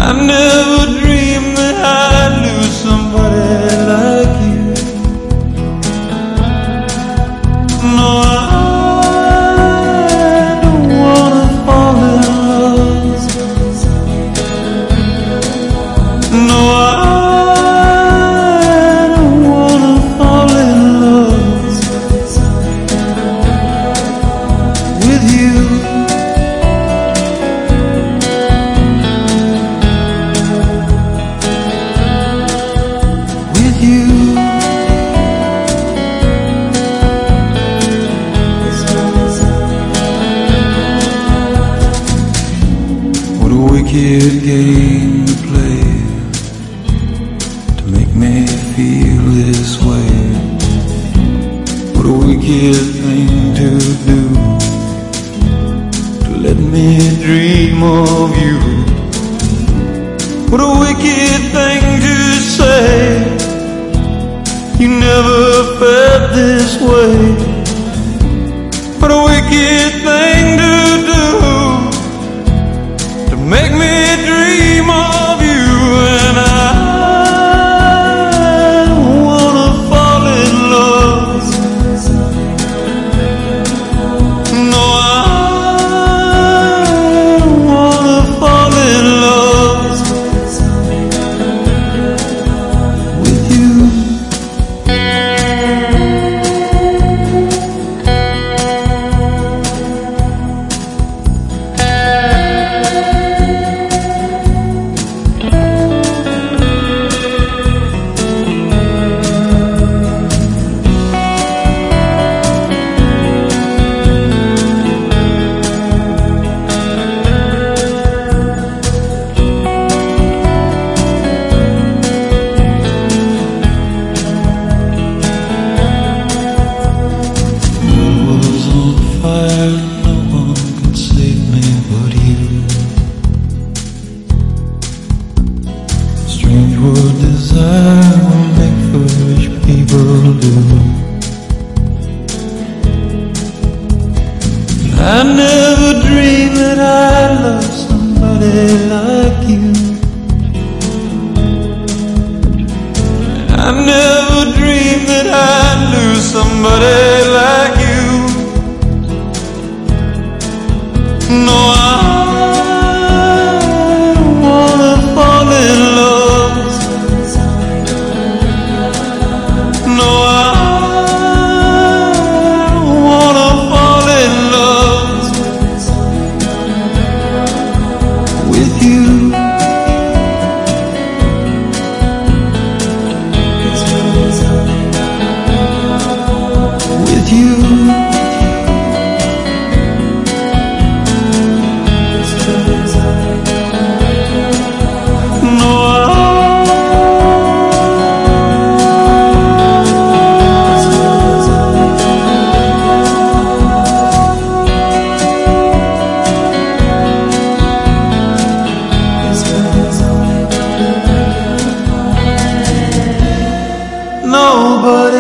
I never dreamed that I'd lose somebody like you. No, I don't wanna fall in love. No, I don't wanna fall in love with you. What a wicked game to play to make me feel this way. What a wicked thing to do to let me dream of you. What a wicked thing to say, you never felt this way. What a wicked thing to do to make me dream of you. And I don't wanna fall in love. No, I don't wanna fall in love with you. No one can save me but you. Strange what desire will make foolish people do. I never dreamed that I'd love somebody like you. I never dreamed that I'd lose somebody like you. No, I don't wanna fall in love. No, I don't wanna fall in love with you. With you. Nobody